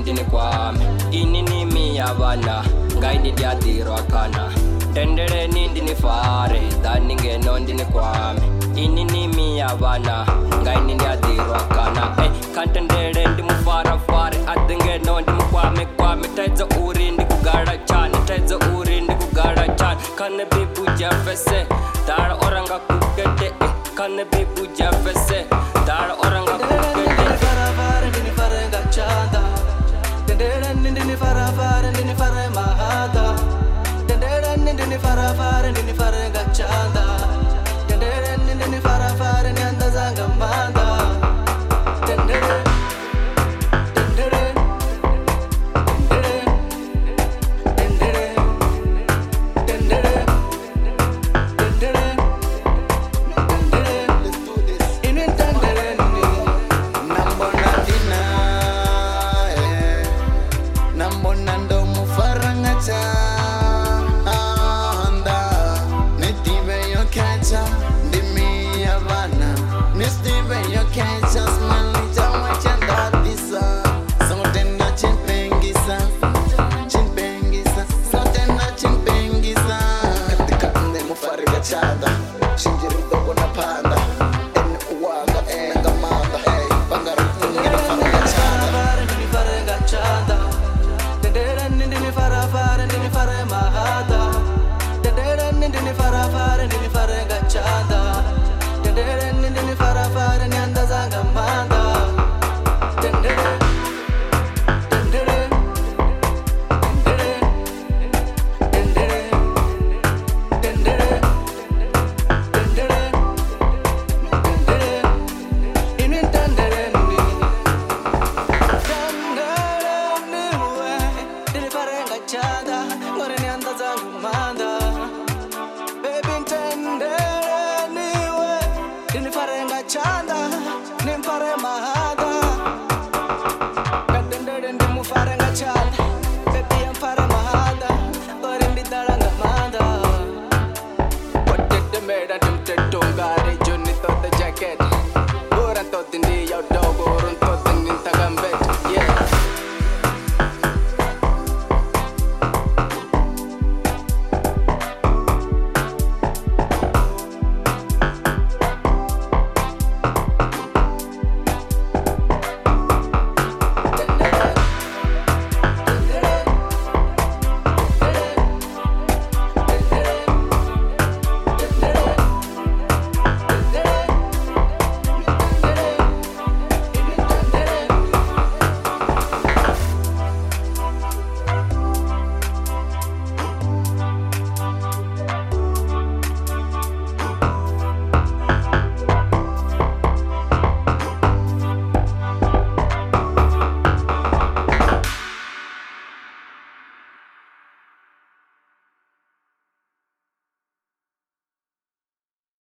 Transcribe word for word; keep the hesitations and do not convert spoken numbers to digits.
ndini kwame ini ni miya bana ngaini dia diro kana tendere ni ndini fare dani ngeno ndini kwame ini ni miya bana ngaini dia diro kana eh kantendere ndi mufara fare adengeno ndi kwame kwame taizo uri ndi kugara chana taizo uri ndi kugara chana kane bibu jafese dar oranga kugete eh kane bibu jafese dar oranga kugete fara fara ndini fara ngachanda tendere ndini fara fara ndini fara mahada tendere ndini fara fara ndini fara ngachanda tendere ndini fara fara ni andazanga manda tendere tendere tendere tendere tendere tendere tendere let's do this in tendere Nambona dina eh Nambona ndo mufaranga cha anda Nitive yo kacha ndimi ya bana Nistive yo kacha smali jawa chanda disa Sangotena chinpengisa Chinpengisa Sangotena chinpengisa Katika nde mufaranga chada Shinjirito kuna panda Ene uwaga ene gamanda Hey, bangara ndini faranga chada fara ndini fara ngachanda tendere ndini fara fara ndini fara mahada tendere ndini fara fara ndini fara ngachanda tendere ndini fara fara ni andazanga manda tendere tendere tendere tendere tendere tendere tendere in tendere Chanda, nimpare mahada.